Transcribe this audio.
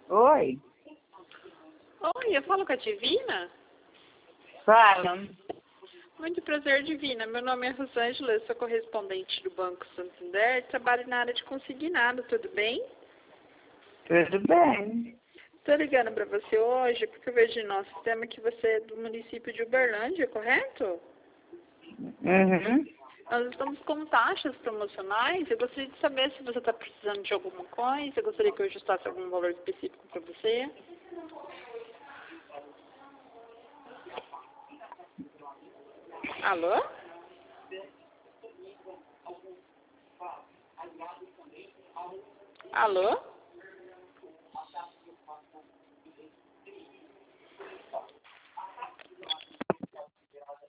Oi, Oi, eu falo com a Divina? fala. Muito prazer, Divina. Meu nome é Rosângela, eu sou correspondente do Banco Santander, trabalho na área de consignado, tudo bem? Tudo bem? Estou ligando para você hoje porque eu vejo no nosso sistema que você é do município de Uberlândia, correto? Uhum. Nós estamos com taxas promocionais. Eu gostaria de saber se você está precisando de alguma coisa. Eu gostaria que eu ajustasse algum valor específico para você. Alô? Alô?